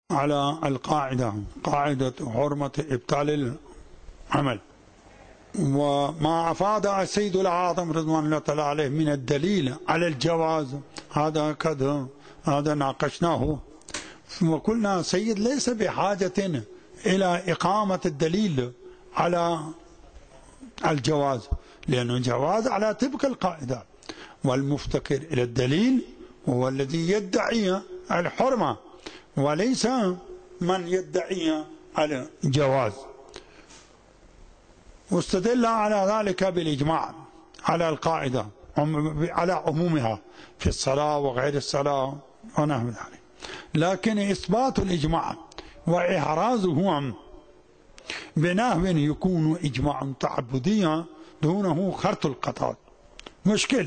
على القاعدة، قاعدة حرمة إبطال العمل. وما أفاد السيد الأعظم رضوان الله تعالى عليه من الدليل على الجواز هذا ناقشناه، وقلنا سيد ليس بحاجة إلى إقامة الدليل على الجواز، لأنه الجواز على تلك القاعدة، والمفتقر إلى الدليل هو الذي يدعي الحرمة وليس من يدعي الجواز. واستدل على ذلك بالإجماع على القاعدة على عمومها في الصلاة وغير الصلاة ونحو ذلك، لكن إثبات الإجماع وإحرازه بنحو يكون إجماعا تعبديا دونه خرط القطاع مشكل،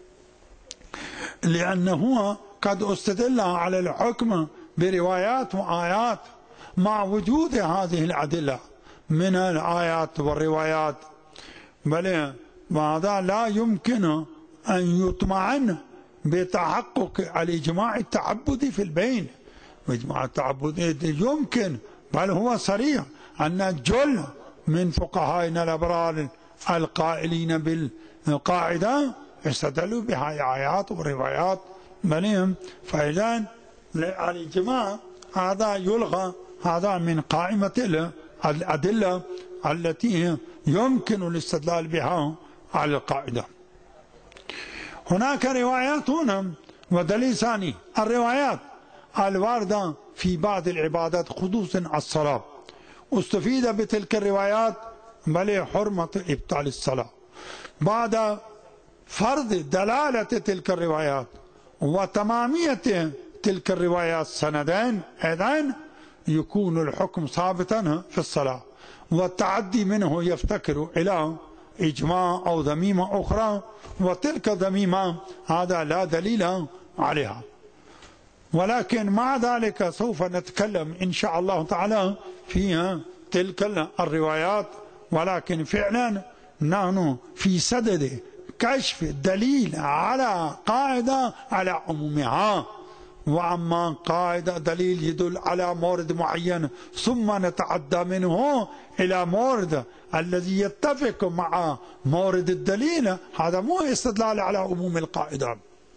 لأنه قد استدل على الحكم بروايات وآيات مع وجود هذه الأدلة من الآيات والروايات، بل وهذا لا يمكن أن يطمئن بتحقق الإجماع التعبدي في البين. الإجماع التعبدي يمكن، بل هو صريح أن جل من فقهائنا الأبرار القائلين بالقاعدة استدلوا بها آيات وروايات بلهم، فإذا الإجماع هذا يلغى، هذا من قائمة الأدلة التي يمكن الاستدلال بها على القاعدة. هناك روايات هنا ودليل ثاني، الروايات الواردة في بعض العبادات خصوصا الصلاة استفيد بتلك الروايات بل حرمة إبطال الصلاة بعد فرض دلالة تلك الروايات وتمامية تلك الروايات سندين، إذن يكون الحكم ثابتا في الصلاة، والتعدي منه يفتكر إلى إجماع أو ذميمة أخرى، وتلك ذميمة هذا لا دليل عليها. ولكن مع ذلك سوف نتكلم إن شاء الله تعالى في تلك الروايات، ولكن فعلا نحن في صدد كشف الدليل على قاعدة على عمومها، وأما قاعدة دليل يدل على مورد معين ثم نتعدى منه إلى مورد الذي يتفق مع مورد الدليل، هذا مو استدلال على عموم القاعدة.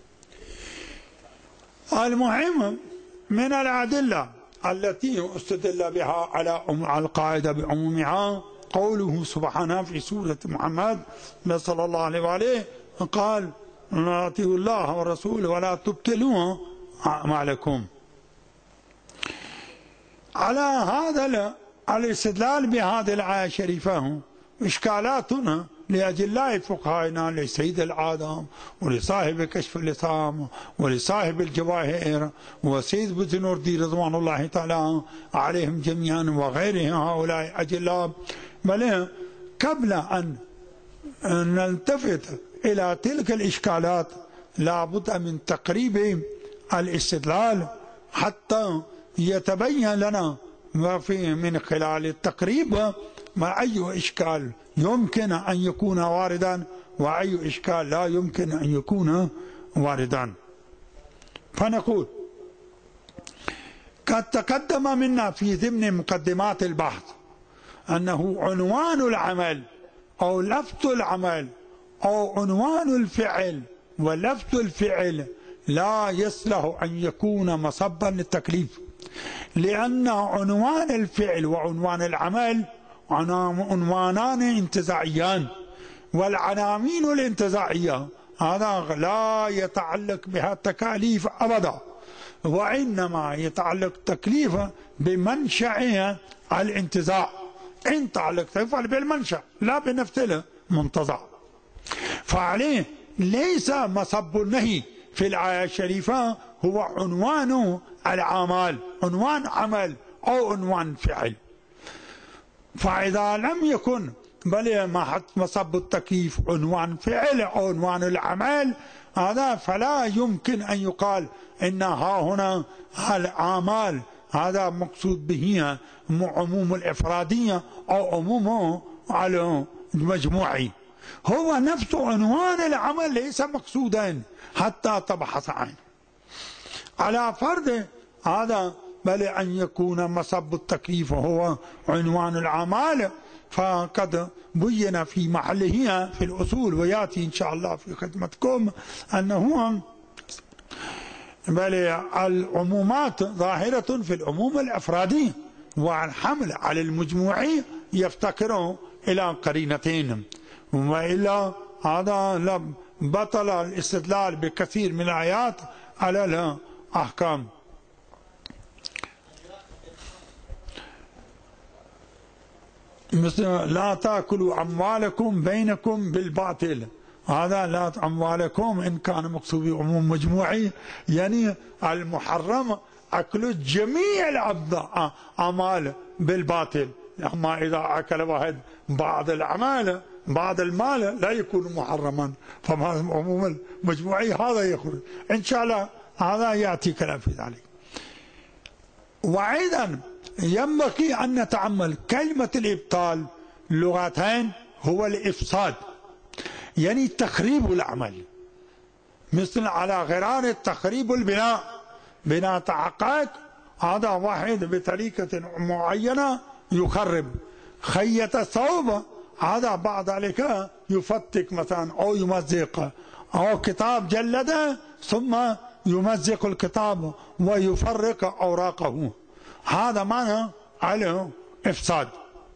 المهم من الأدلة التي استدل بها على القاعدة بعمومها قوله سبحانه في سورة محمد صلى الله عليه وآله قال أطيعوا الله والرسول ولا تبطلوا أعمالكم. على هذا الاستدلال بهذه الآية الشريفة إشكالاتنا لأجلاء فقهائنا لسيد العالم ولصاحب كشف اللثام ولصاحب الجواهر وسيد بزنوردي رضوان الله تعالى عليهم جميعا وغيرهم هؤلاء أجلاء. بل قبل أن نلتفت إلى تلك الإشكالات لابد من تقريب الاستدلال حتى يتبين لنا ما في من خلال التقريب ما أي إشكال يمكن أن يكون واردا وأي إشكال لا يمكن أن يكون واردا. فنقول قد تقدم منا في ضمن مقدمات البحث أنه عنوان العمل أو لفظ العمل أو عنوان الفعل ولفظ الفعل لا يصلح أن يكون مصبا للتكليف، لأن عنوان الفعل وعنوان العمل عنوانان انتزاعيان، والعناوين الانتزاعية هذا لا يتعلق بها التكاليف أبدا، وإنما يتعلق التكليف بمنشأ الانتزاع، إن تعلق تفعل بالمنشأ لا بنفس المنتزع. فعليه ليس مصب النهي في الآية الشريفة هو عنوان الأعمال، عنوان عمل أو عنوان فعل. فإذا لم يكن بل مصب التكييف عنوان فعل أو عنوان العمل هذا فلا يمكن أن يقال إن ها هنا الأعمال هذا مقصود به عموم الإفرادية أو عموم على المجموعي. هو نفس عنوان العمل ليس مقصودا حتى تبحث عنه. على فرض هذا بل أن يكون مصب التكليف هو عنوان الأعمال، فقد بين في محله في الأصول، ويأتي إن شاء الله في خدمتكم أنه بل العمومات ظاهرة في العموم الأفرادي، والحمل على المجموعي يفتقر إلى قرينتين، وإلا هذا بطل الاستدلال بكثير من الآيات على الأحكام. مثل لا تأكلوا أموالكم بينكم بالباطل، هذا لا أموالكم إن كان مقصود بعموم مجموعي، يعني المحرم أكل جميع الأعمال بالباطل، أما إذا أكل واحد بعض الأعمال بعض المال لا يكون محرما، فما عموم المجموعي هذا يخرج إن شاء الله، هذا يأتي كلام في ذلك. وأيضا ينبغي أن نتأمل كلمة الإبطال لغتين، هو الإفساد يعني تخريب العمل، مثل على غرار تخريب البناء، بناء تحقق هذا واحد بطريقة معينة يخرب، خيط ثوب هذا بعد ذلك يفتك مثلا أو يمزق، أو كتاب جلده ثم يمزق الكتاب ويفرق أوراقه، هذا معنى عليه إفساد.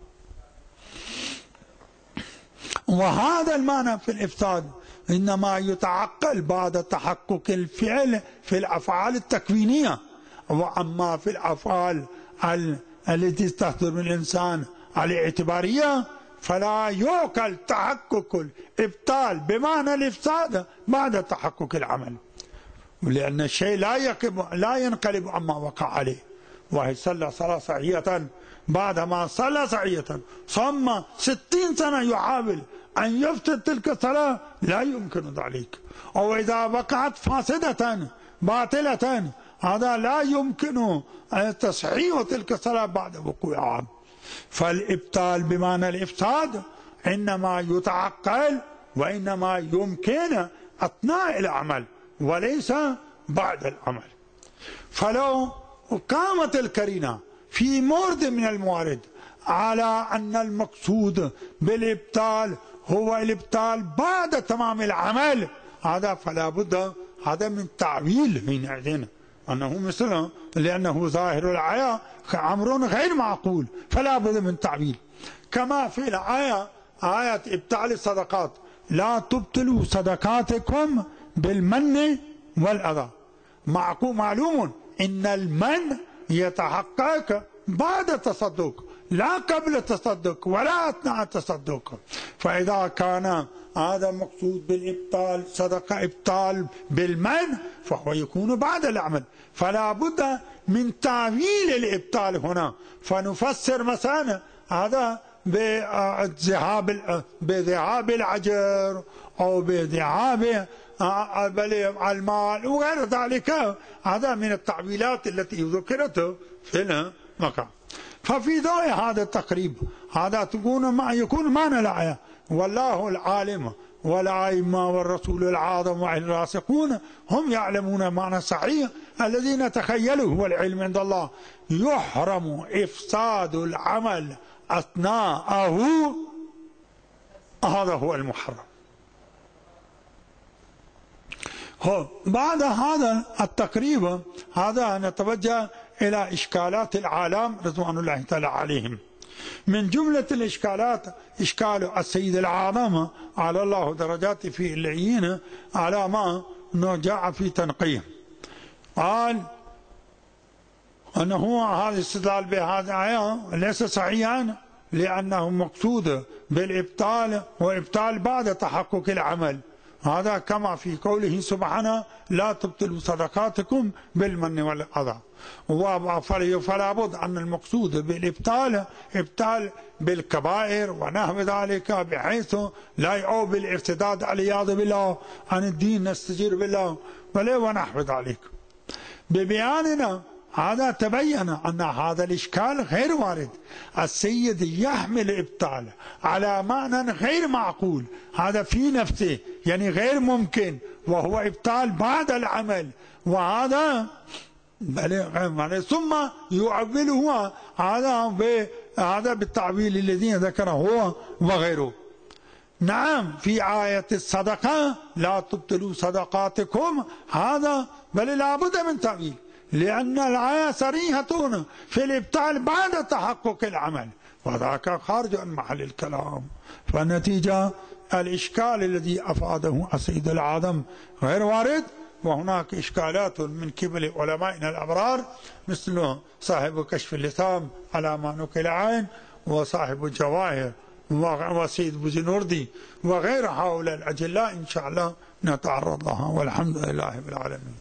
وهذا المعنى في الإفساد إنما يتعقل بعد تحقق الفعل في الأفعال التكوينية، وأما في الأفعال التي تحضر من الإنسان الاعتبارية فلا يعقل تحقق الإبطال بمعنى الإفساد بعد تحقق العمل، لأن الشيء لا ينقلب عما وقع عليه. واحد صلى صلاة صحيحة، بعدما صلى صحيحة ثم 60 سنة يحاول أن يفتد تلك الصلاة، لا يمكن ذلك. أو إذا وقعت فاسدة باطلة هذا لا يمكن تصحيح تلك الصلاة بعد وقوعها. فالإبطال بمعنى الإفساد إنما يتعقل وإنما يمكن أثناء العمل وليس بعد العمل. فلو قامت القرينة في مورد من الموارد على أن المقصود بالإبطال هو الإبطال بعد تمام العمل، هذا فلا بد هذا من تعويل حينئذ، أنه مثله لأنه ظاهر الآية أمر غير معقول، فلا بد من تعويل. كما في الآية آية إبطال الصدقات، لا تبطلوا صدقاتكم بالمن والأذى، معلوم إن المن يتحقق بعد التصدق لا قبل التصدق ولا أثناء التصدق، فإذا كان هذا مقصود بالإبطال صدقة إبطال بالمن فهو يكون بعد العمل، فلا بد من تعويل الإبطال هنا، فنفسر مثلا هذا بذهاب العجر أو بذهاب المال وغير ذلك، هذا من التعويلات التي ذكرت في المقام. ففي ضوء هذا التقريب هذا يكون معنى الآية والله العالم والأئمة والرسول العظم والراسخون هم يعلمون معنى صحيح الذي نتخيله هو العلم عند الله، يحرم إفساد العمل أثناءه، هذا هو المحرم. بعد هذا التقريب هذا نتوجه إلى إشكالات العالم رضوان الله تعالى عليهم. من جملة الإشكالات إشكال السيد العظام على الله درجات في العيين على ما جاء في تنقيه، قال أنه هذا الاستدلال بهذه الآية ليس صحيحا، لأنه مقصود بالإبطال وإبطال بعد تحقق العمل، هذا كما في قوله سبحانه لا تبطلوا صدقاتكم بالمن والأذى. فلا بد أن المقصود بالإبطال إبطال بالكبائر ونحو ذلك، بحيث لا يعود بالارتداد والعياذ بالله عن الدين نستجير بالله ونحو ذلك. ببياننا هذا تبين أن هذا الإشكال غير وارد، السيد يحمل إبطال على معنى غير معقول، هذا في نفسه يعني غير ممكن، وهو إبطال بعد العمل، وهذا ثم يعبله هذا بالتعبيل الذي ذكره هو وغيره. نعم في آية الصدقة لا تبطلوا صدقاتكم، هذا بل لا بد من تأويل، لأن الآية صريحة في الإبطال بعد تحقق العمل، وذاك خارج عن محل الكلام. فالنتيجة الإشكال الذي أفاده السيد العظم غير وارد، وهناك إشكالات من قبل علمائنا الأبرار مثل صاحب كشف اللثام على ما نقل عين، وصاحب الجواهر، وسيد بوزنوردي، وغير هؤلاء الأجلاء إن شاء الله نتعرض لها، والحمد لله رب العالمين.